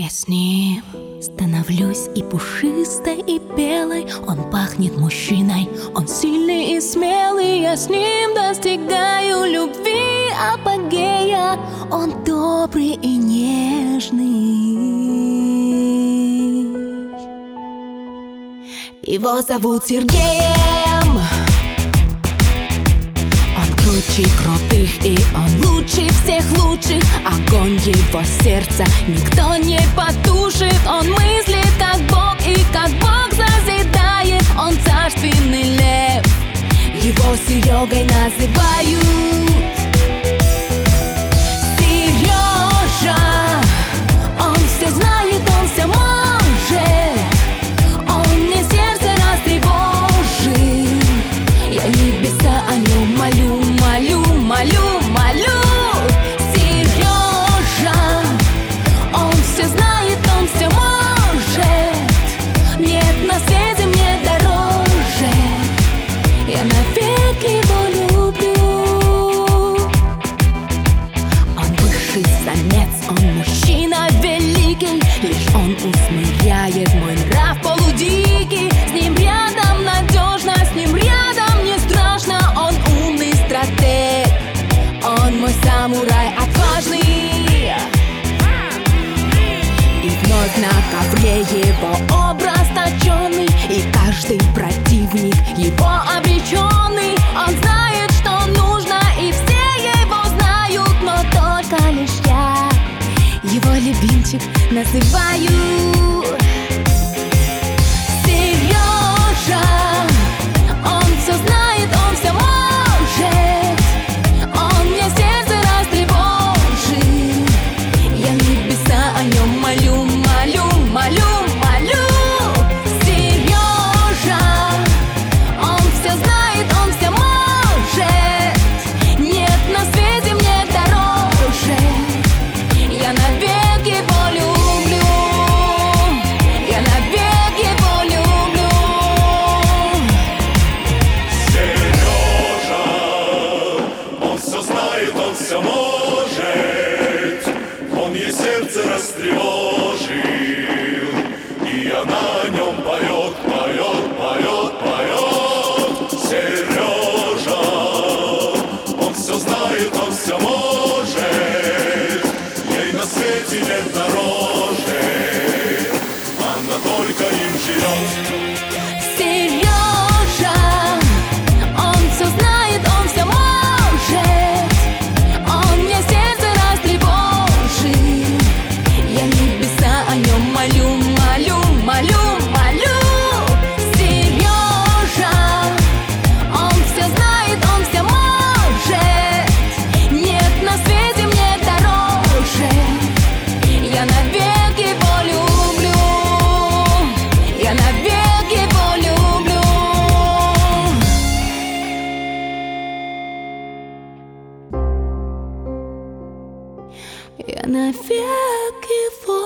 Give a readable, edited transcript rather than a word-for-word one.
с ним становлюсь и пушистой, и белой. Он пахнет мужчиной, он сильный и смелый. Я с ним достигаю любви апогея. Он добрый и нежный. Его зовут Сергеем. Он круче крутых, и он лучше всех лучших. Огонь его сердца никто не потушит. Он мыслит как Бог, и как Бог созидает. Он царственный лев, его Серегой называют. Сережа, он все знает, он все может. Он мне сердце растревожил. Я небеса о нем молю, молю, молю, молю. Сережа, он все знает, он все может. Нет на свете мне дороже. Я навек его люблю. Он высший самец, он мужчина великий. Лишь он усмиряет мой нрав полудикий. С ним рядом надежно, с ним рядом не страшно. Он умный стратег, он мой самурай отважный. И вновь на ковре его образ точенный. И каждый противник его обреченный. Он знает, что нужно, и все его знают. Но только лишь я его любимчик называю. Сережа, он все знает, он все может. Он мне сердце растревожил. Я небеса о нем молю, молю, молю, молю. Сережа, он все знает, он все может. Нет на свете мне дороже. Я навек его люблю. Я навек его люблю. Сережа, он все знает, он все может. Он ей сердце растревожил. И она о нем поет, поет, поет, поет. Сережа, он все знает, он все может. Ей на свете нет дороже. Она только им живет. Сережа, он все знает, он все может. Он мне сердце растревожил. Я небеса о нем молю, молю, молю, молю. Сережа, он все знает, он все может. Нет на свете мне дороже. Я навек его люблю. Я навек его люблю. Я навек его